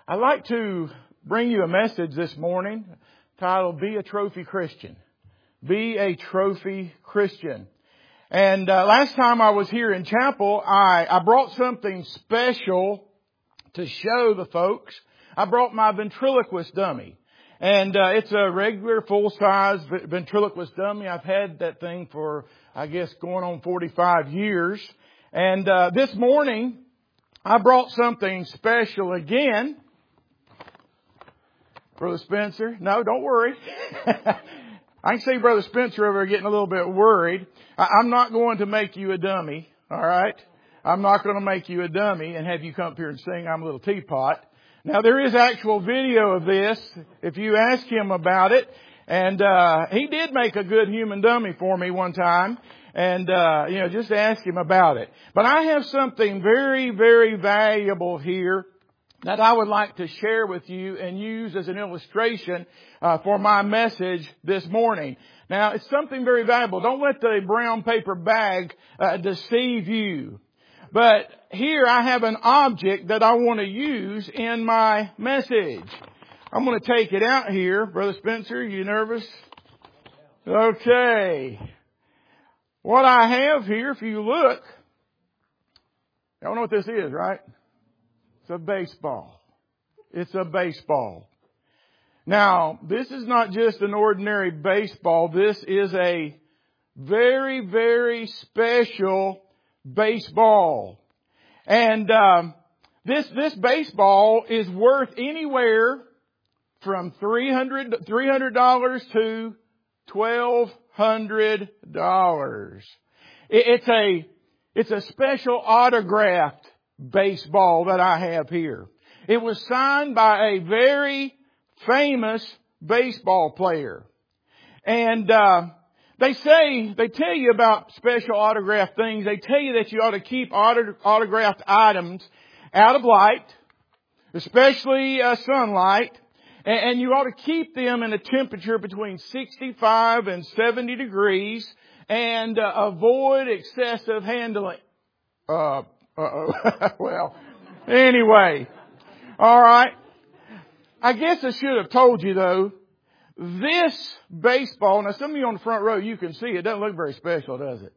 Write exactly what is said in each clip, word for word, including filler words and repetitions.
I'd like to bring you a message this morning titled, Be a Trophy Christian. Be a Trophy Christian. And uh, last time I was here in chapel, I, I brought something special to show the folks. I brought my ventriloquist dummy. And uh, it's a regular full-size ventriloquist dummy. I've had that thing for, I guess, going on forty-five years. And uh, this morning, I brought something special again. Brother Spencer, no, don't worry. I can see Brother Spencer over there getting a little bit worried. I, I'm not going to make you a dummy, all right? I'm not going to make you a dummy and have you come up here and sing I'm a Little Teapot. Now, there is actual video of this if you ask him about it. And uh he did make a good human dummy for me one time. And, uh, you know, just ask him about it. But I have something very, very valuable here that I would like to share with you and use as an illustration uh, for my message this morning. Now, it's something very valuable. Don't let the brown paper bag uh, deceive you. But here I have an object that I want to use in my message. I'm going to take it out here. Brother Spencer, you nervous? Okay. What I have here, if you look, y'all know what this is, right? It's a baseball. It's a baseball. Now, this is not just an ordinary baseball. This is a very, very special baseball. And um, this this baseball is worth anywhere from three hundred dollars to twelve hundred dollars. It's a it's a special autographed baseball that I have here. It was signed by a very famous baseball player. And uh they say, they tell you about special autographed things. They tell you that you ought to keep auto, autographed items out of light, especially uh, sunlight. And, and you ought to keep them in a temperature between sixty-five and seventy degrees and uh, avoid excessive handling. Uh, uh-oh. Well, anyway. All right. I guess I should have told you, though, this baseball, now some of you on the front row, you can see it doesn't look very special, does it?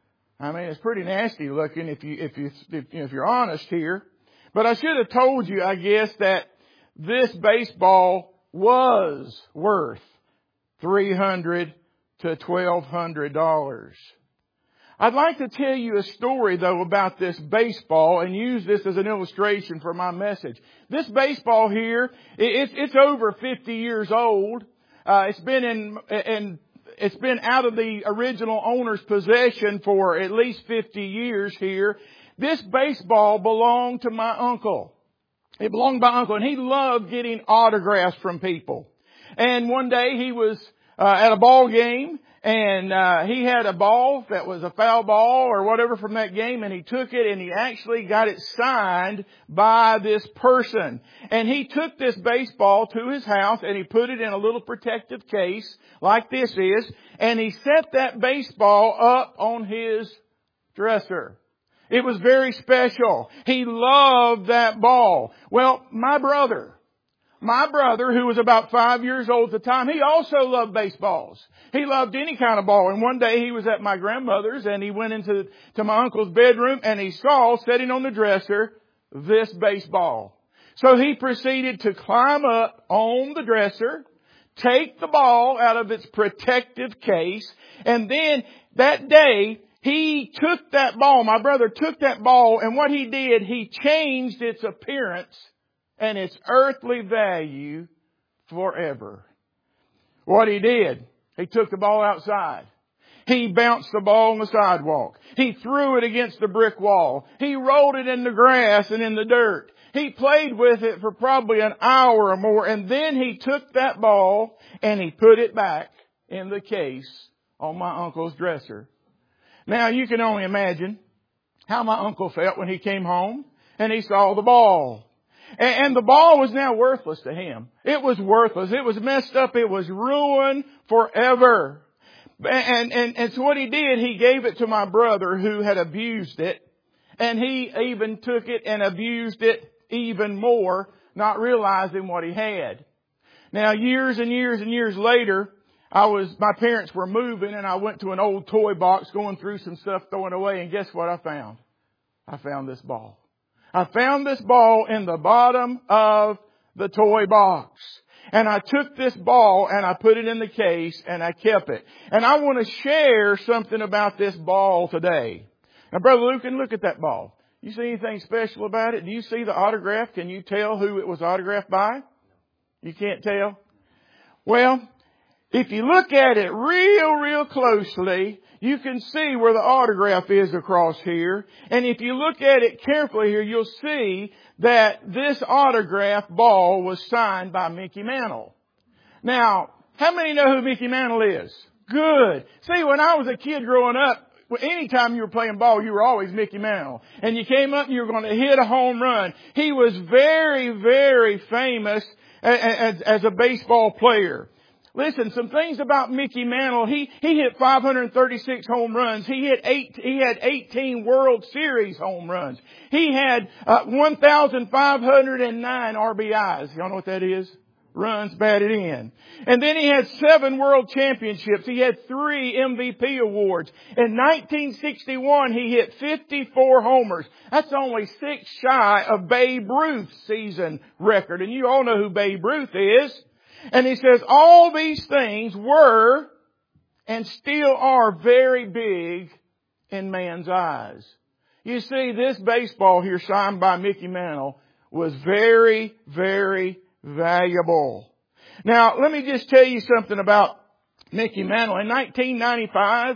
I mean, it's pretty nasty looking if you, if you, if, you know, if you're honest here. But I should have told you, I guess, that this baseball was worth three hundred to twelve hundred dollars. I'd like to tell you a story, though, about this baseball and use this as an illustration for my message. This baseball here, it, it's over fifty years old. Uh, it's been in, in, it's been out of the original owner's possession for at least fifty years here. This baseball belonged to my uncle. It belonged to my uncle, and he loved getting autographs from people. And one day he was uh, at a ball game, and uh he had a ball that was a foul ball or whatever from that game, and he took it and he actually got it signed by this person. And he took this baseball to his house and he put it in a little protective case like this is, and he set that baseball up on his dresser. It was very special. He loved that ball. Well, my brother, My brother, who was about five years old at the time, he also loved baseballs. He loved any kind of ball. And one day he was at my grandmother's and he went into to my uncle's bedroom and he saw, sitting on the dresser, this baseball. So he proceeded to climb up on the dresser, take the ball out of its protective case, and then that day he took that ball, my brother took that ball, and what he did, he changed its appearance and its earthly value forever. What he did, he took the ball outside. He bounced the ball on the sidewalk. He threw it against the brick wall. He rolled it in the grass and in the dirt. He played with it for probably an hour or more, and then he took that ball and he put it back in the case on my uncle's dresser. Now you can only imagine how my uncle felt when he came home and he saw the ball. And the ball was now worthless to him. It was worthless. It was messed up. It was ruined forever. And, and, and so what he did, he gave it to my brother who had abused it. And he even took it and abused it even more not realizing what he had. Now, years and years and years later, I was, my parents were moving and I went to an old toy box going through some stuff, throwing away, and guess what I found? I found this ball. I found this ball in the bottom of the toy box. And I took this ball and I put it in the case and I kept it. And I want to share something about this ball today. Now, Brother Lucan, look at that ball. You see anything special about it? Do you see the autograph? Can you tell who it was autographed by? You can't tell? Well, if you look at it real, real closely, you can see where the autograph is across here. And if you look at it carefully here, you'll see that this autograph ball was signed by Mickey Mantle. Now, how many know who Mickey Mantle is? Good. See, when I was a kid growing up, anytime you were playing ball, you were always Mickey Mantle. And you came up and you were going to hit a home run. He was very, very famous as, as a baseball player. Listen, some things about Mickey Mantle. He, he hit five hundred thirty-six home runs. He hit eight, he had eighteen World Series home runs. He had, uh, one thousand five hundred nine R B Is. Y'all know what that is? Runs batted in. And then he had seven world championships. He had three M V P awards. In nineteen sixty-one, he hit fifty-four homers. That's only six shy of Babe Ruth's season record. And you all know who Babe Ruth is. And he says all these things were and still are very big in man's eyes. You see, this baseball here signed by Mickey Mantle was very, very valuable. Now, let me just tell you something about Mickey Mantle. In nineteen ninety-five,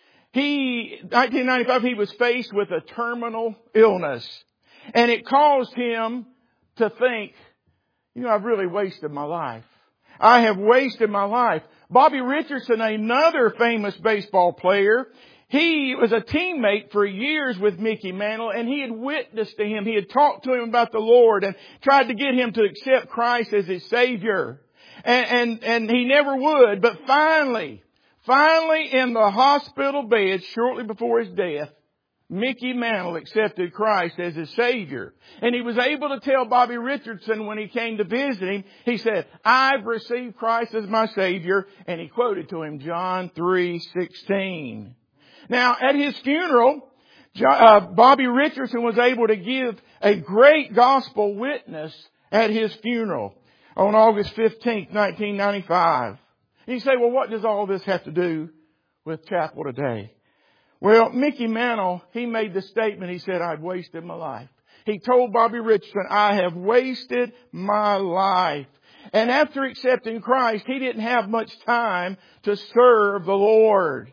he, nineteen ninety-five, he was faced with a terminal illness. And it caused him to think, you know, I've really wasted my life. I have wasted my life. Bobby Richardson, another famous baseball player, he was a teammate for years with Mickey Mantle, and he had witnessed to him. He had talked to him about the Lord and tried to get him to accept Christ as his Savior. And, and, and he never would. But finally, finally in the hospital bed shortly before his death, Mickey Mantle accepted Christ as his Savior. And he was able to tell Bobby Richardson when he came to visit him, he said, I've received Christ as my Savior. And he quoted to him John three sixteen. Now, at his funeral, uh, Bobby Richardson was able to give a great gospel witness at his funeral on August fifteenth, nineteen ninety-five. And you say, well, what does all this have to do with chapel today? Well, Mickey Mantle, he made the statement, he said, I've wasted my life. He told Bobby Richardson, I have wasted my life. And after accepting Christ, he didn't have much time to serve the Lord.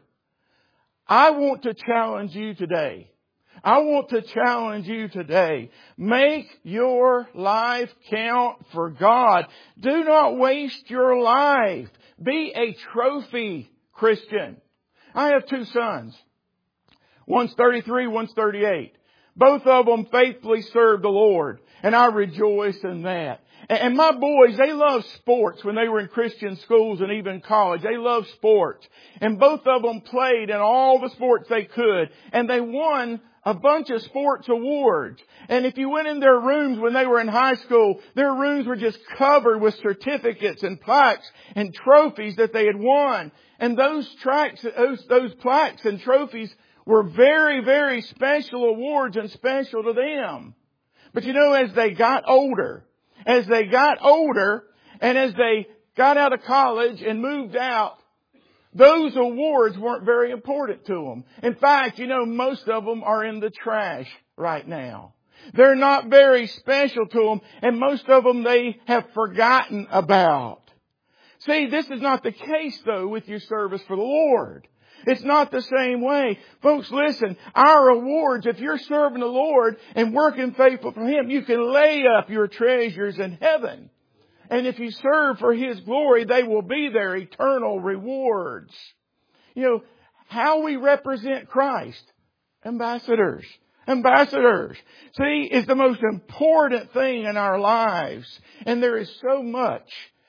I want to challenge you today. I want to challenge you today. Make your life count for God. Do not waste your life. Be a trophy Christian. I have two sons. One's thirty-three, one's thirty-eight. Both of them faithfully serve the Lord, and I rejoice in that. And my boys, they love sports when they were in Christian schools and even college. They love sports. And both of them played in all the sports they could, and they won a bunch of sports awards. And if you went in their rooms when they were in high school, their rooms were just covered with certificates and plaques and trophies that they had won. And those tracks, those, those plaques and trophies were very, very special awards and special to them. But you know, as they got older, as they got older and as they got out of college and moved out, those awards weren't very important to them. In fact, you know, most of them are in the trash right now. They're not very special to them, and most of them they have forgotten about. See, this is not the case, though, with your service for the Lord. It's not the same way. Folks, listen, our rewards, if you're serving the Lord and working faithful for Him, you can lay up your treasures in heaven. And if you serve for His glory, they will be there, eternal rewards. You know, how we represent Christ. Ambassadors. Ambassadors. See, is the most important thing in our lives. And there is so much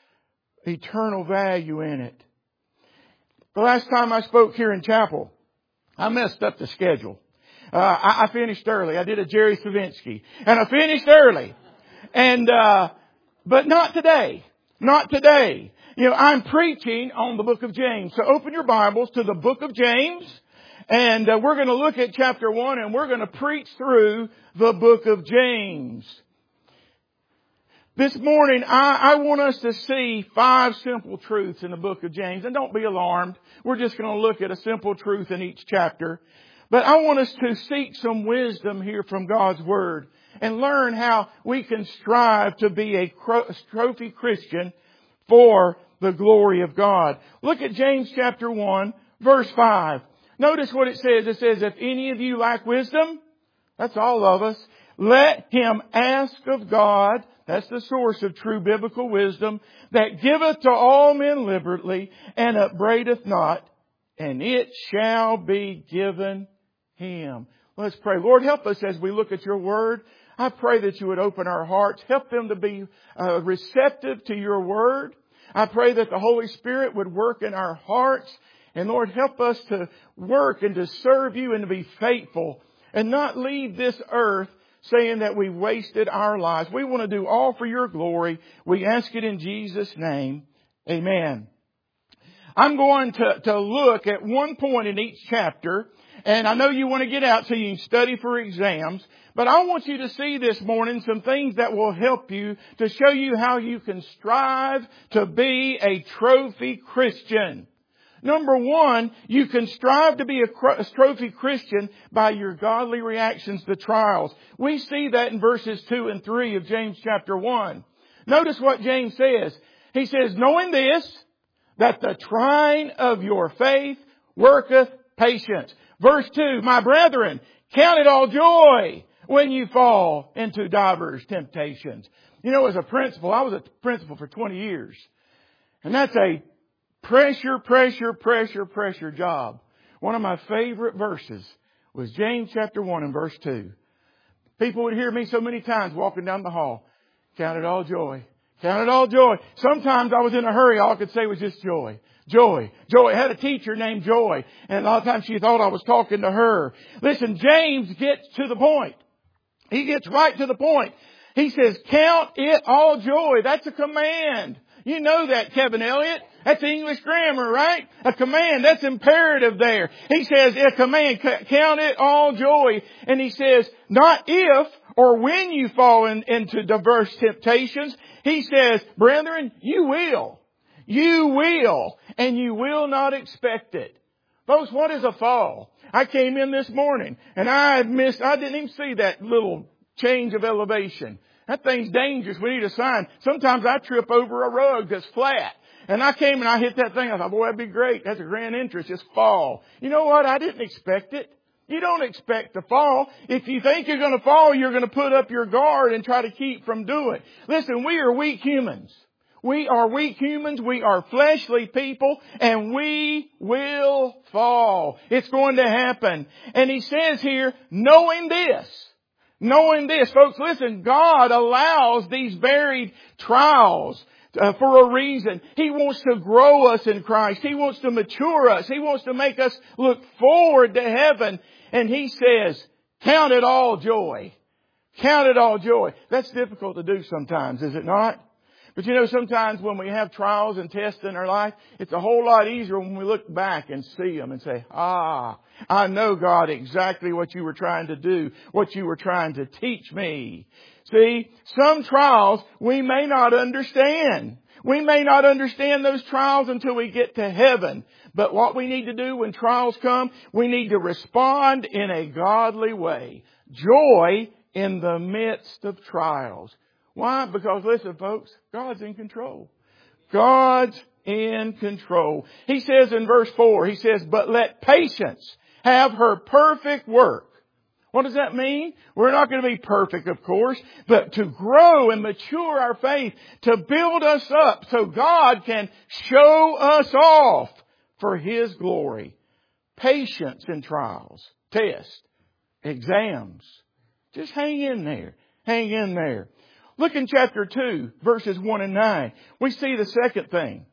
eternal value in it. The last time I spoke here in chapel, I messed up the schedule. Uh, I, I finished early. I did a Jerry Savinsky. And I finished early. And, uh, But not today. Not today. You know, I'm preaching on the book of James. So open your Bibles to the book of James. And uh, we're going to look at chapter one and we're going to preach through the book of James. This morning, I, I want us to see five simple truths in the book of James. And don't be alarmed. We're just going to look at a simple truth in each chapter. But I want us to seek some wisdom here from God's Word and learn how we can strive to be a trophy Christian for the glory of God. Look at James chapter one, verse five. Notice what it says. It says, if any of you lack wisdom, that's all of us, let him ask of God, that's the source of true biblical wisdom, that giveth to all men liberally and upbraideth not, and it shall be given him. Let's pray. Lord, help us as we look at your word. I pray that you would open our hearts, help them to be uh, receptive to your word. I pray that the Holy Spirit would work in our hearts. And Lord, help us to work and to serve you and to be faithful and not leave this earth saying that we wasted our lives. We want to do all for your glory. We ask it in Jesus' name. Amen. I'm going to, to look at one point in each chapter. And I know you want to get out so you can study for exams. But I want you to see this morning some things that will help you to show you how you can strive to be a trophy Christian. Number one, you can strive to be a trophy Christian by your godly reactions to trials. We see that in verses two and three of James chapter one. Notice what James says. He says, knowing this, that the trying of your faith worketh patience. Verse two, my brethren, count it all joy when you fall into divers temptations. You know, as a principal, I was a principal for twenty years. And that's a pressure, pressure, pressure, pressure job. One of my favorite verses was James chapter one and verse two. People would hear me so many times walking down the hall. Count it all joy. Count it all joy. Sometimes I was in a hurry. All I could say was just joy. Joy. Joy. I had a teacher named Joy. And a lot of times she thought I was talking to her. Listen, James gets to the point. He gets right to the point. He says, count it all joy. That's a command. You know that, Kevin Elliott. That's English grammar, right? A command. That's imperative there. He says, a command, count it all joy. And he says, not if or when you fall in, into diverse temptations. He says, brethren, you will. You will. And you will not expect it. Folks, what is a fall? I came in this morning and I missed, I didn't even see that little change of elevation. That thing's dangerous. We need a sign. Sometimes I trip over a rug that's flat. And I came and I hit that thing. I thought, boy, that'd be great. That's a grand entrance. Just fall. You know what? I didn't expect it. You don't expect to fall. If you think you're going to fall, you're going to put up your guard and try to keep from doing it. Listen, we are weak humans. We are weak humans. We are fleshly people. And we will fall. It's going to happen. And he says here, knowing this. Knowing this, folks, listen, God allows these varied trials uh, for a reason. He wants to grow us in Christ. He wants to mature us. He wants to make us look forward to heaven. And he says, count it all joy. Count it all joy. That's difficult to do sometimes, is it not? But you know, sometimes when we have trials and tests in our life, it's a whole lot easier when we look back and see them and say, ah, I know, God, exactly what you were trying to do, what you were trying to teach me. See, some trials we may not understand. We may not understand those trials until we get to heaven. But what we need to do when trials come, we need to respond in a godly way. Joy in the midst of trials. Why? Because listen, folks, God's in control. God's in control. He says in verse four, he says, but let patience have her perfect work. What does that mean? We're not going to be perfect, of course, but to grow and mature our faith, to build us up so God can show us off for His glory. Patience in trials, tests, exams. Just hang in there. Hang in there. Look in chapter two, verses one and nine. We see the second thing.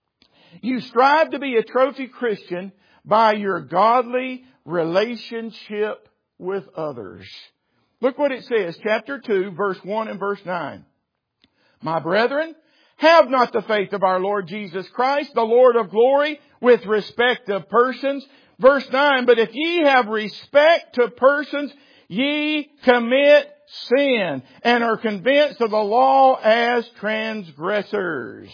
You strive to be a trophy Christian by your godly relationship with others. Look what it says, chapter two, verse one and verse nine. My brethren, have not the faith of our Lord Jesus Christ, the Lord of glory, with respect of persons. Verse nine, but if ye have respect to persons, ye commit sin and are convinced of the law as transgressors.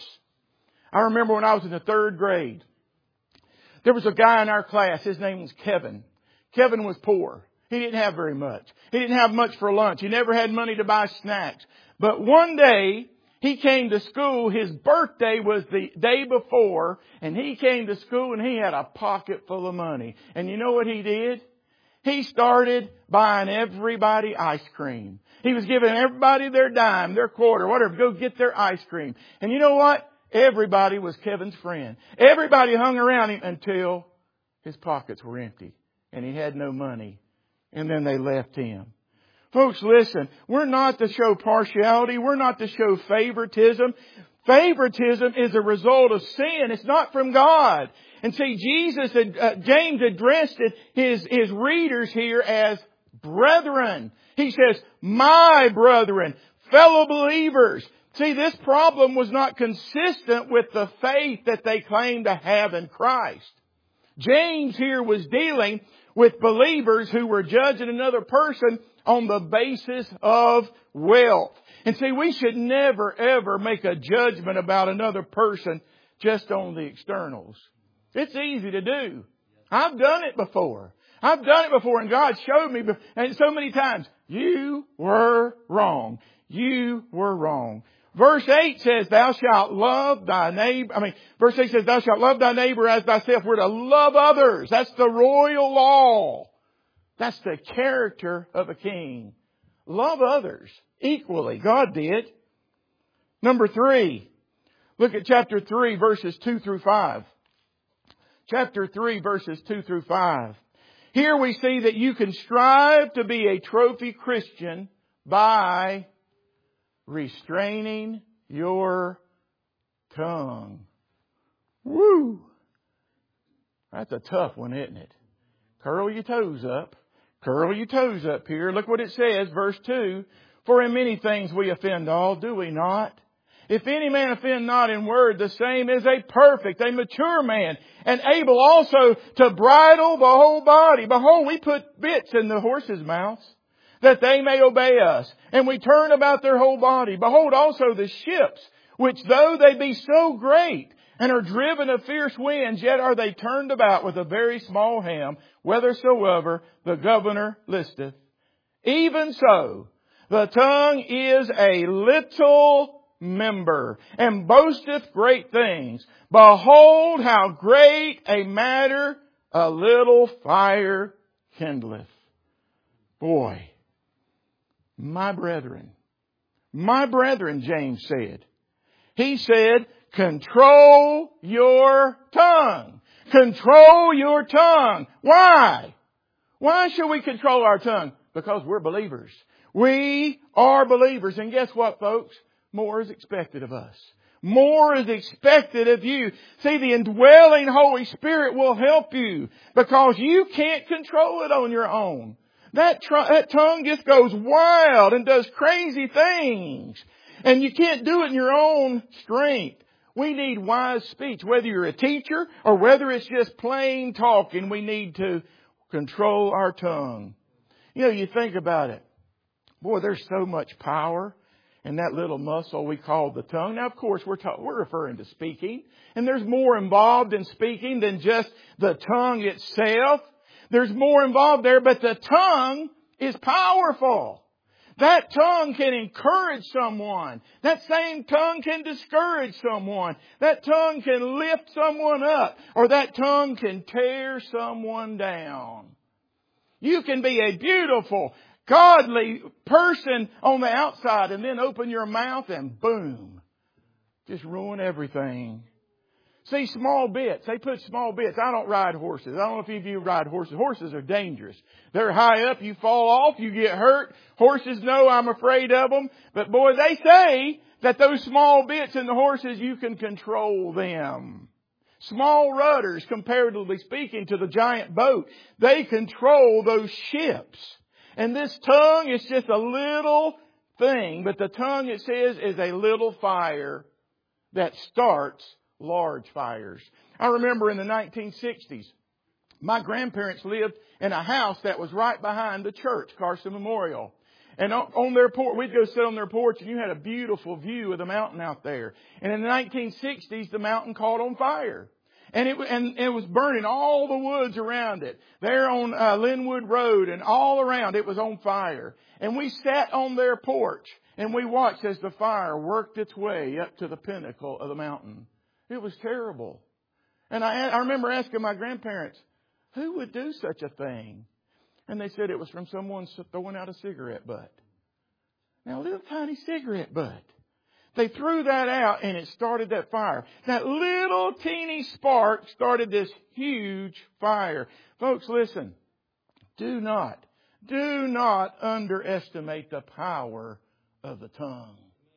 I remember when I was in the third grade, there was a guy in our class. His name was Kevin. Kevin was poor. He didn't have very much. He didn't have much for lunch. He never had money to buy snacks. But one day, he came to school. His birthday was the day before, and he came to school and he had a pocket full of money. And you know what he did? He started buying everybody ice cream. He was giving everybody their dime, their quarter, whatever, go get their ice cream. And you know what? Everybody was Kevin's friend. Everybody hung around him until his pockets were empty and he had no money. And then they left him. Folks, listen, we're not to show partiality. We're not to show favoritism. Favoritism is a result of sin. It's not from God. And see, Jesus, had, uh, James addressed it, his, his readers here as brethren. He says, my brethren, fellow believers. See, this problem was not consistent with the faith that they claimed to have in Christ. James here was dealing with believers who were judging another person on the basis of wealth. And see, we should never, ever make a judgment about another person just on the externals. It's easy to do. I've done it before. I've done it before, and God showed me and so many times, you were wrong. You were wrong. Verse eight says, thou shalt love thy neighbor. I mean, verse eight says, thou shalt love thy neighbor as thyself. We're to love others. That's the royal law. That's the character of a king. Love others equally. God did. Number three. Look at chapter three, verses two through five. Chapter three, verses two through five. Here we see that you can strive to be a trophy Christian by restraining your tongue. Woo! That's a tough one, isn't it? Curl your toes up. Curl your toes up here. Look what it says, verse two. For in many things we offend all, do we not? If any man offend not in word, the same is a perfect, a mature man, and able also to bridle the whole body. Behold, we put bits in the horses' mouths, that they may obey us. And we turn about their whole body. Behold also the ships, which though they be so great, and are driven of fierce winds, yet are they turned about with a very small helm, whithersoever the governor listeth. Even so, the tongue is a little member, and boasteth great things. Behold how great a matter a little fire kindleth. Boy, my brethren, my brethren, James said. He said, control your tongue. Control your tongue. Why? Why should we control our tongue? Because we're believers. We are believers. And guess what, folks? More is expected of us. More is expected of you. See, the indwelling Holy Spirit will help you because you can't control it on your own. That, tr- that tongue just goes wild and does crazy things. And you can't do it in your own strength. We need wise speech. Whether you're a teacher or whether it's just plain talking, we need to control our tongue. You know, you think about it. Boy, there's so much power in that little muscle we call the tongue. Now, of course, we're ta- we're referring to speaking. And there's more involved in speaking than just the tongue itself. There's more involved there, but the tongue is powerful. That tongue can encourage someone. That same tongue can discourage someone. That tongue can lift someone up. Or that tongue can tear someone down. You can be a beautiful, godly person on the outside and then open your mouth and boom, just ruin everything. See, small bits. They put small bits. I don't ride horses. I don't know if any of you ride horses. Horses are dangerous. They're high up. You fall off. You get hurt. Horses know I'm afraid of them. But boy, they say that those small bits in the horses, you can control them. Small rudders, comparatively speaking, to the giant boat. They control those ships. And this tongue is just a little thing. But the tongue, it says, is a little fire that starts large fires. I remember in the nineteen sixties, my grandparents lived in a house that was right behind the church, Carson Memorial. And on their porch, we'd go sit on their porch and you had a beautiful view of the mountain out there. And in the nineteen sixties, the mountain caught on fire. And it, and it was burning all the woods around it. There on uh, Linwood Road and all around it was on fire. And we sat on their porch and we watched as the fire worked its way up to the pinnacle of the mountain. It was terrible. And I, I remember asking my grandparents, who would do such a thing? And they said it was from someone throwing out a cigarette butt. Now, a little tiny cigarette butt. They threw that out and it started that fire. That little teeny spark started this huge fire. Folks, listen. Do not, do not underestimate the power of the tongue.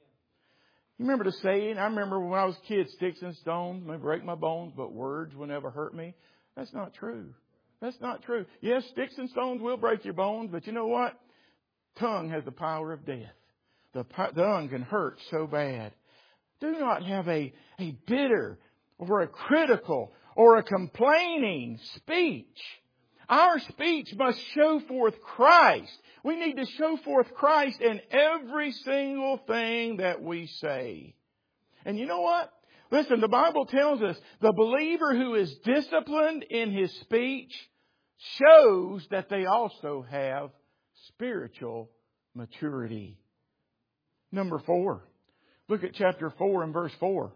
You remember the saying? I remember when I was a kid, sticks and stones may break my bones, but words will never hurt me. That's not true. That's not true. Yes, sticks and stones will break your bones, but you know what? Tongue has the power of death. The tongue can hurt so bad. Do not have a, a bitter or a critical or a complaining speech. Our speech must show forth Christ. We need to show forth Christ in every single thing that we say. And you know what? Listen, the Bible tells us the believer who is disciplined in his speech shows that they also have spiritual maturity. Number four. Look at chapter four and verse four.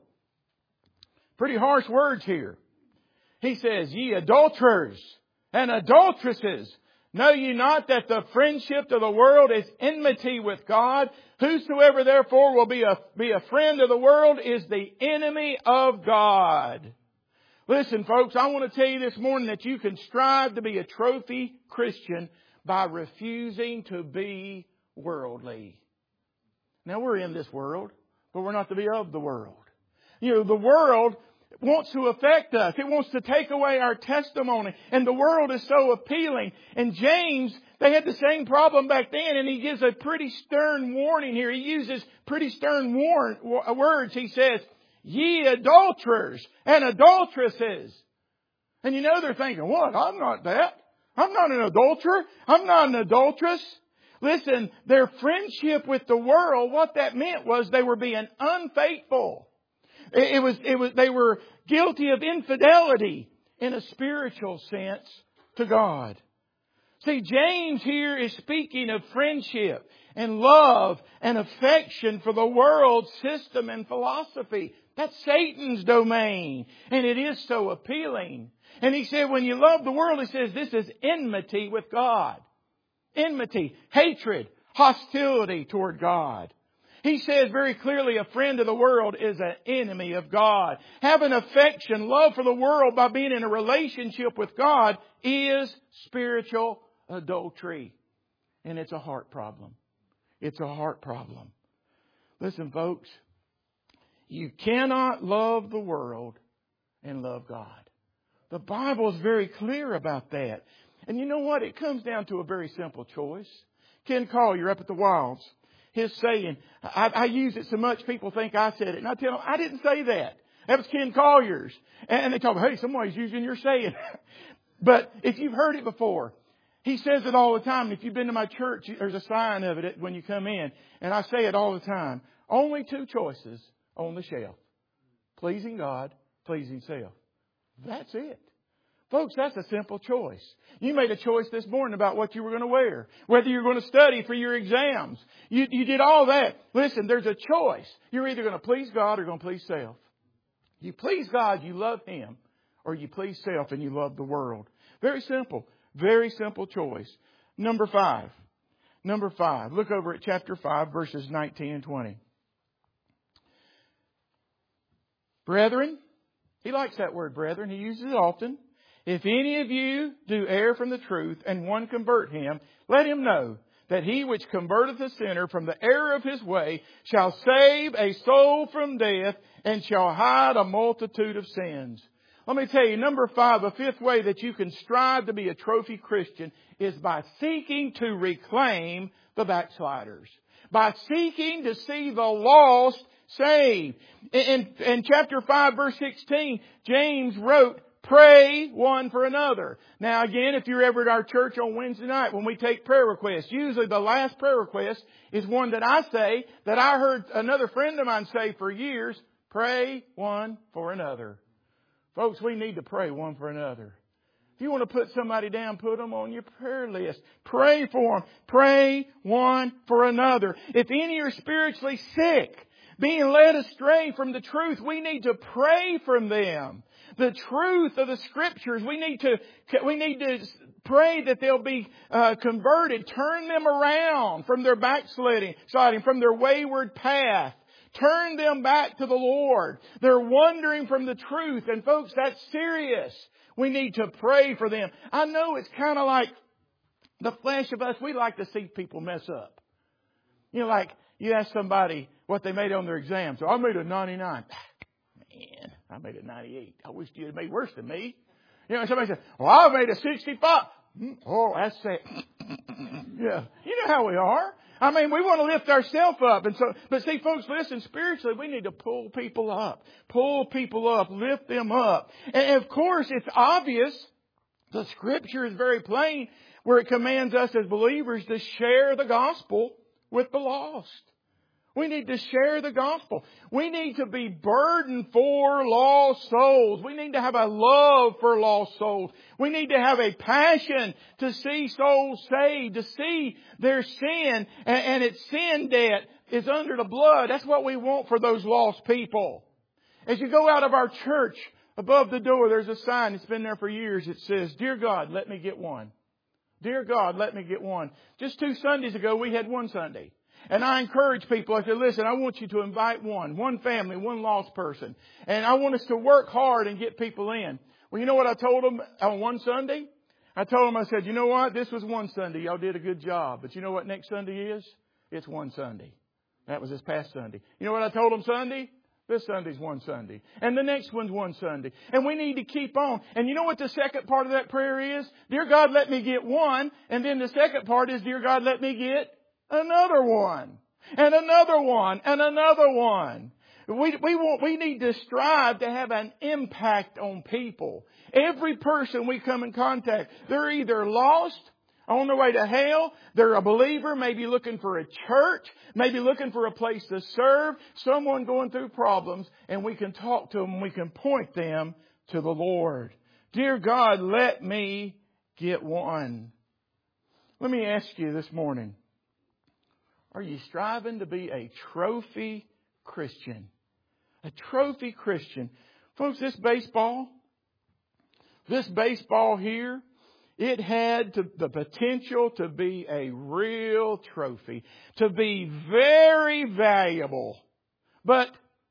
Pretty harsh words here. He says, ye adulterers and adulteresses, know ye not that the friendship of the world is enmity with God? Whosoever therefore will be a, be a friend of the world is the enemy of God. Listen, folks, I want to tell you this morning that you can strive to be a trophy Christian by refusing to be worldly. Now, we're in this world, but we're not to be of the world. You know, the world wants to affect us. It wants to take away our testimony. And the world is so appealing. And James, they had the same problem back then, and he gives a pretty stern warning here. He uses pretty stern warn, words. He says, ye adulterers and adulteresses. And you know they're thinking, what? I'm not that. I'm not an adulterer. I'm not an adulteress. Listen, their friendship with the world, what that meant was they were being unfaithful. It was, it was, they were guilty of infidelity in a spiritual sense to God. See, James here is speaking of friendship and love and affection for the world system and philosophy. That's Satan's domain. And it is so appealing. And he said, when you love the world, he says, this is enmity with God. Enmity, hatred, hostility toward God. He says very clearly a friend of the world is an enemy of God. Having affection, love for the world by being in a relationship with God is spiritual adultery. And it's a heart problem. It's a heart problem. Listen, folks, you cannot love the world and love God. The Bible is very clear about that. And you know what? It comes down to a very simple choice. Ken Collier up at the Wilds, his saying, I, I use it so much people think I said it. And I tell them, I didn't say that. That was Ken Collier's. And they tell me, hey, somebody's using your saying. But if you've heard it before, he says it all the time. If you've been to my church, there's a sign of it when you come in. And I say it all the time. Only two choices on the shelf. Pleasing God, pleasing self. That's it. Folks, that's a simple choice. You made a choice this morning about what you were going to wear. Whether you're going to study for your exams. You, you did all that. Listen, there's a choice. You're either going to please God or going to please self. You please God, you love Him. Or you please self and you love the world. Very simple. Very simple choice. Number five. Number five. Look over at chapter five, verses nineteen and twenty. Brethren. He likes that word, brethren. He uses it often. If any of you do err from the truth, and one convert him, let him know that he which converteth a sinner from the error of his way shall save a soul from death, and shall hide a multitude of sins. Let me tell you, number five, a fifth way that you can strive to be a trophy Christian is by seeking to reclaim the backsliders. by seeking to see the lost saved. In, in chapter five, verse sixteen, James wrote, pray one for another. Now again, if you're ever at our church on Wednesday night when we take prayer requests, usually the last prayer request is one that I say, that I heard another friend of mine say for years, pray one for another. Folks, we need to pray one for another. If you want to put somebody down, put them on your prayer list. Pray for them. Pray one for another. If any are spiritually sick, being led astray from the truth, we need to pray for them. The truth of the Scriptures, we need to we need to pray that they'll be uh, converted. Turn them around from their backsliding, sliding, from their wayward path. Turn them back to the Lord. They're wandering from the truth. And folks, that's serious. We need to pray for them. I know it's kind of like the flesh of us. We like to see people mess up. You know, like you ask somebody what they made on their exam. So I made a ninety-nine. Man, I made a ninety-eight. I wish you had made worse than me. You know, somebody says, well, I made a sixty-five. Oh, that's it. Yeah. You know how we are. I mean, we want to lift ourselves up. And so, but see, folks, listen, spiritually, we need to pull people up. Pull people up. Lift them up. And of course, it's obvious. The Scripture is very plain where it commands us as believers to share the gospel with the lost. We need to share the gospel. We need to be burdened for lost souls. We need to have a love for lost souls. We need to have a passion to see souls saved, to see their sin and, and its sin debt is under the blood. That's what we want for those lost people. As you go out of our church, above the door, there's a sign that's been there for years. It says, Dear God, let me get one. Dear God, let me get one. Just two Sundays ago, we had one Sunday. And I encourage people, I said, listen, I want you to invite one, one family, one lost person. And I want us to work hard and get people in. Well, you know what I told them on one Sunday? I told them, I said, you know what? This was one Sunday. Y'all did a good job. But you know what next Sunday is? It's one Sunday. That was this past Sunday. You know what I told them Sunday? This Sunday's one Sunday. And the next one's one Sunday. And we need to keep on. And you know what the second part of that prayer is? Dear God, let me get one. And then the second part is, Dear God, let me get another one, and another one, and another one. We, we want, we need to strive to have an impact on people. Every person we come in contact, they're either lost, on their way to hell, they're a believer, maybe looking for a church, maybe looking for a place to serve, someone going through problems, and we can talk to them and we can point them to the Lord. Dear God, let me get one. Let me ask you this morning, are you striving to be a trophy Christian? A trophy Christian. Folks, this baseball, this baseball here, it had to, the potential to be a real trophy, to be very valuable. But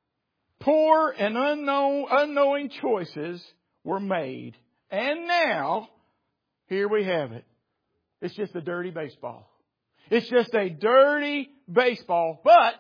poor and unknown, unknowing choices were made. And now, here we have it. It's just a dirty baseball. It's just a dirty baseball, but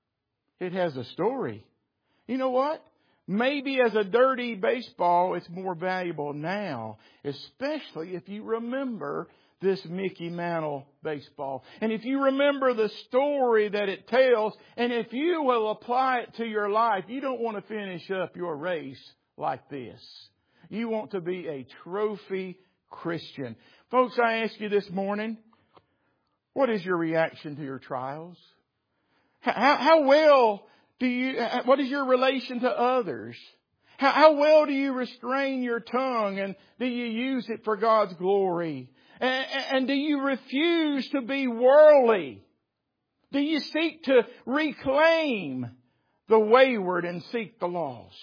it has a story. You know what? Maybe as a dirty baseball, it's more valuable now, especially if you remember this Mickey Mantle baseball. And if you remember the story that it tells, and if you will apply it to your life, you don't want to finish up your race like this. You want to be a trophy Christian. Folks, I ask you this morning, what is your reaction to your trials? How, how well do you, what is your relation to others? How, how well do you restrain your tongue and do you use it for God's glory? And, and do you refuse to be worldly? Do you seek to reclaim the wayward and seek the lost?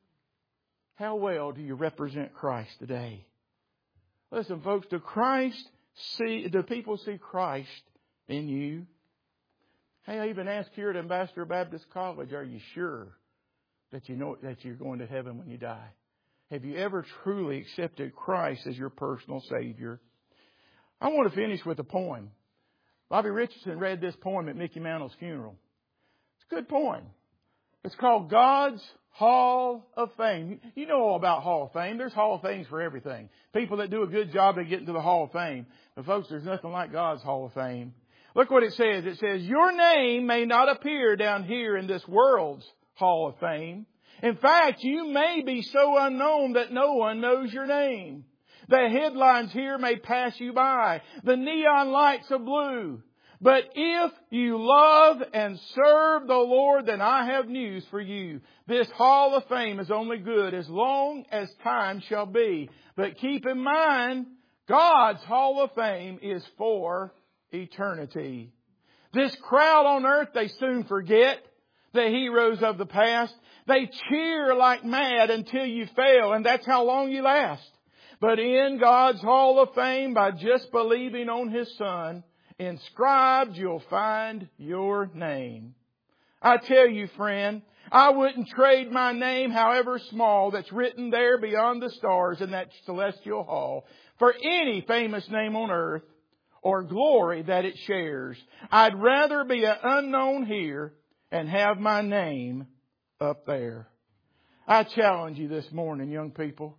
How well do you represent Christ today? Listen, folks, do Christ see, do people see Christ in you? Hey, I even asked here at Ambassador Baptist College, are you sure that you know that you're going to heaven when you die? Have you ever truly accepted Christ as your personal Savior? I want to finish with a poem. Bobby Richardson read this poem at Mickey Mantle's funeral. It's a good poem. It's called God's Hall of Fame. You know all about Hall of Fame. There's Hall of Fames for everything. People that do a good job, they get into the Hall of Fame. But folks, there's nothing like God's Hall of Fame. Look what it says. It says, your name may not appear down here in this world's Hall of Fame. In fact, you may be so unknown that no one knows your name. The headlines here may pass you by. The neon lights of blue. But if you love and serve the Lord, then I have news for you. This Hall of Fame is only good as long as time shall be. But keep in mind, God's Hall of Fame is for eternity. This crowd on earth, they soon forget the heroes of the past. They cheer like mad until you fail, and that's how long you last. But in God's Hall of Fame, by just believing on His Son, inscribed you'll find your name. I tell you, friend, I wouldn't trade my name, however small, that's written there beyond the stars in that celestial hall, for any famous name on earth or glory that it shares. I'd rather be an unknown here and have my name up there. I challenge you this morning, young people,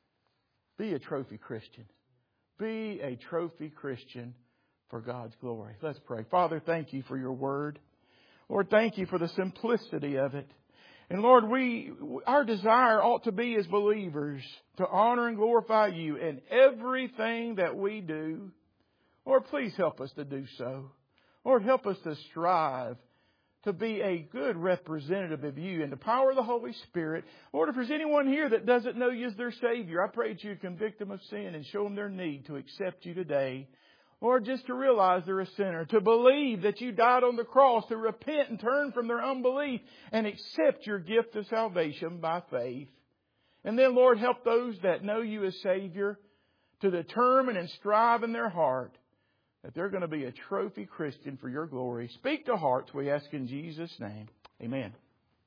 be a trophy Christian. Be a trophy Christian for God's glory. Let's pray. Father, thank you for your word. Lord, thank you for the simplicity of it. And Lord, we, our desire ought to be as believers to honor and glorify you in everything that we do. Lord, please help us to do so. Lord, help us to strive to be a good representative of you and the power of the Holy Spirit. Lord, if there's anyone here that doesn't know you as their Savior, I pray that you convict them of sin and show them their need to accept you today. Lord, just to realize they're a sinner, to believe that you died on the cross, to repent and turn from their unbelief and accept your gift of salvation by faith. And then, Lord, help those that know you as Savior to determine and strive in their heart that they're going to be a trophy Christian for your glory. Speak to hearts, we ask in Jesus' name. Amen.